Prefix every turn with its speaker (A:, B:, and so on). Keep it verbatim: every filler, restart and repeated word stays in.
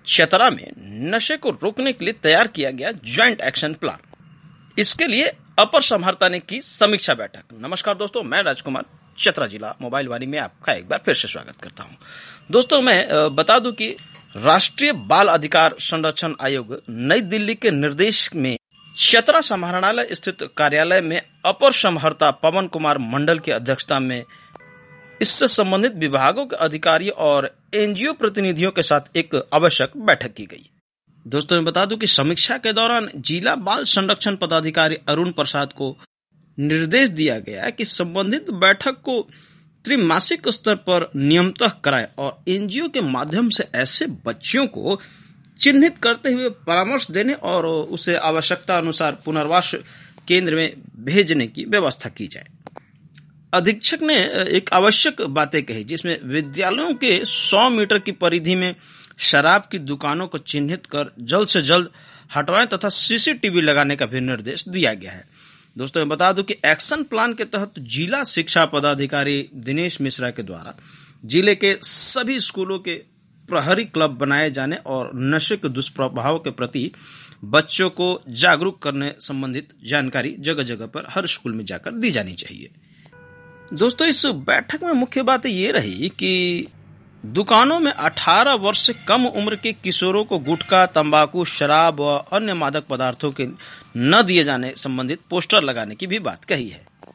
A: चतरा में नशे को रोकने के लिए तैयार किया गया ज्वाइंट एक्शन प्लान। इसके लिए अपर समाहर्ता ने की समीक्षा बैठक। नमस्कार दोस्तों, मैं राजकुमार चतरा जिला मोबाइल वाणी में आपका एक बार फिर से स्वागत करता हूं। दोस्तों, मैं बता दूं कि राष्ट्रीय बाल अधिकार संरक्षण आयोग नई दिल्ली के निर्देश में चतरा समाहरणालय स्थित कार्यालय में अपर समाहर्ता पवन कुमार मंडल की अध्यक्षता में इससे संबंधित विभागों के अधिकारियों और एनजीओ प्रतिनिधियों के साथ एक आवश्यक बैठक की गई। दोस्तों, मैं बता दूं कि समीक्षा के दौरान जिला बाल संरक्षण पदाधिकारी अरुण प्रसाद को निर्देश दिया गया कि संबंधित बैठक को त्रिमासिक स्तर पर नियमितः कराएं और एनजीओ के माध्यम से ऐसे बच्चों को चिन्हित करते हुए परामर्श देने और उसे आवश्यकता अनुसार पुनर्वास केंद्र में भेजने की व्यवस्था की जाए। अधीक्षक ने एक आवश्यक बातें कही, जिसमें विद्यालयों के सौ मीटर की परिधि में शराब की दुकानों को चिन्हित कर जल्द से जल्द हटवाएं तथा सीसीटीवी लगाने का भी निर्देश दिया गया है। दोस्तों, मैं बता दूं कि एक्शन प्लान के तहत जिला शिक्षा पदाधिकारी दिनेश मिश्रा के द्वारा जिले के सभी स्कूलों के प्रहरी क्लब बनाए जाने और नशे के दुष्प्रभाव के प्रति बच्चों को जागरूक करने संबंधित जानकारी जगह जगह पर हर स्कूल में जाकर दी जानी चाहिए। दोस्तों, इस बैठक में मुख्य बात ये रही कि दुकानों में अठारह वर्ष से कम उम्र के किशोरों को गुटखा, तंबाकू, शराब व अन्य मादक पदार्थों के न दिए जाने संबंधित पोस्टर लगाने की भी बात कही है।